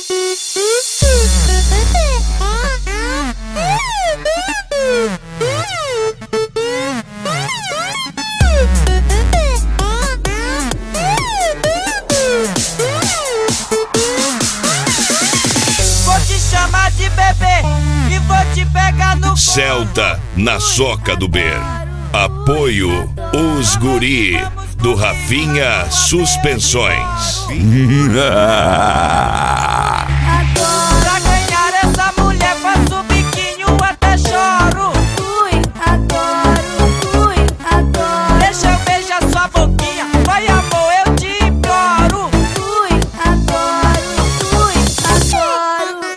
De bebê e vou te pegar no Celta na Soca do Ber. Apoio Os Guri do Rafinha Suspensões. Pra ganhar essa mulher faço biquinho até choro. Ui, adoro, ui, adoro. Deixa eu beijar sua boquinha, vai amor, eu te imploro. Ui, adoro, ui, adoro.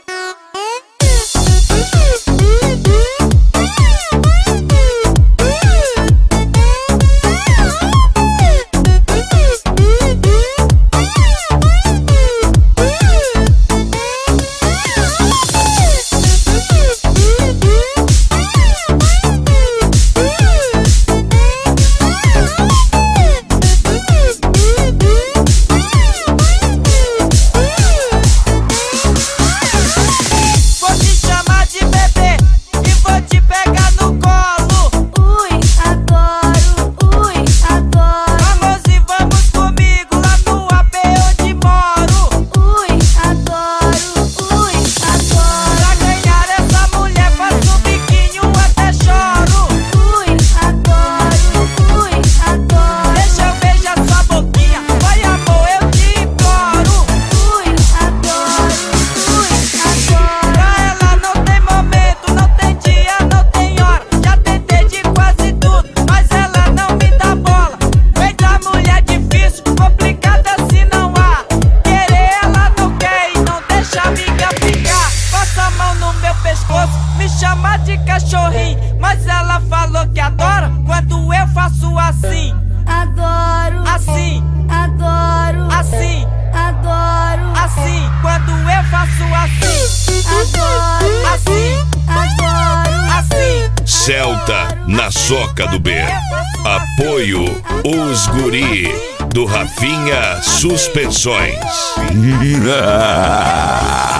Me chama de cachorrinho, mas ela falou que adora quando eu faço assim. Adoro, Assim, adoro, assim, adoro, assim. Quando eu faço assim, adoro, assim, adoro. assim. Celta na Soca do Ber. Apoio Os Guri do Rafinha Suspensões.